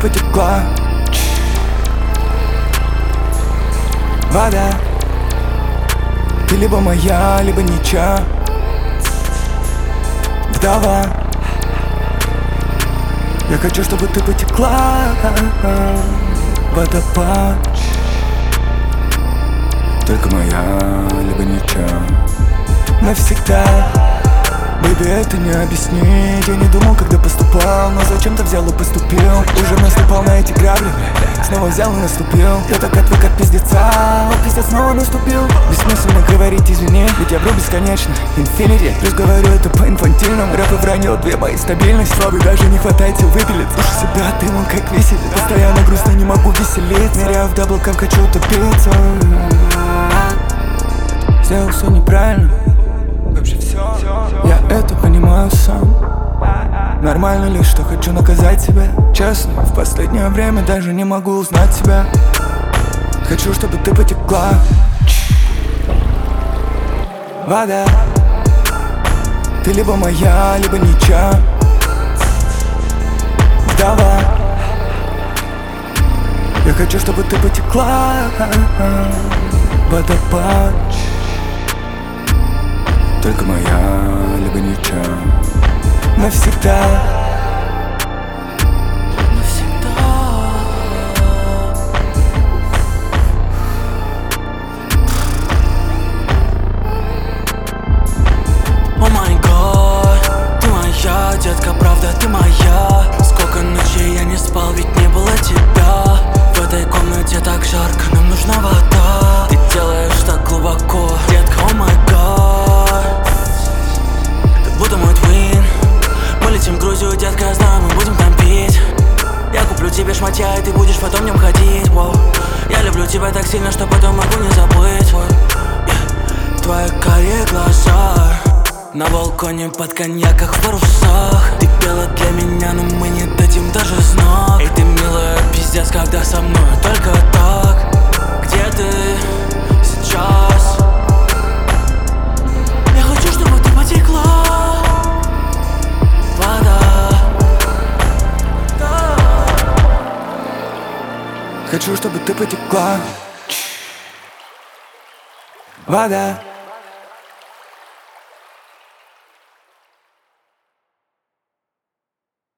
потекла. Вода, ты либо моя, либо ничья. Вдова, я хочу, чтобы ты потекла. Водопад, только моя, либо ничья. Навсегда, бэйби, это не объяснить. Я не думал, когда поступал, но зачем-то взял и поступил. Уже наступал на эти грабли, снова взял и наступил. Я так отвык от пиздеца, вот пиздец снова наступил. Бессмысленно говорить извини, ведь я вру бесконечно. Инфинити, плюс говорю это по-инфантильному. Рэп и вранье, две мои стабильность. Слабый даже не хватает сил выпилить. Слышу себя дымом, как веселит. Постоянно грустно, не могу веселиться. Ныряю в даблках, хочу утопиться. Сделал все неправильно, вообще все. Я это понимаю сам. Нормально ли, что хочу наказать себя? Честно, в последнее время даже не могу узнать себя. Хочу, чтобы ты потекла. Вода, ты либо моя, либо ничья. Вдова, я хочу, чтобы ты потекла. Водопад, только моя, либо ничья. Навсегда. О май гад, ты моя, детка, правда, ты моя. Сколько ночей я не спал, ведь не было тебя. В этой комнате так жарко, нам нужна вода. Ты делаешь так глубоко, детка, о май гад. Ты будто мой твин. Мы летим в Грузию, детка, я знаю, мы будем там пить. Я куплю тебе шматья, и ты будешь потом в нем ходить. Я люблю тебя так сильно, что потом могу не забыть. Твои карие глаза на балконе под коньяках в парусах. Ты пела для меня, но мы не дадим даже знак. Эй, ты милая, пиздец, когда со мной только так. Где ты сейчас? Я хочу, чтобы ты потекла. Хочу, чтобы ты потекла. Вода,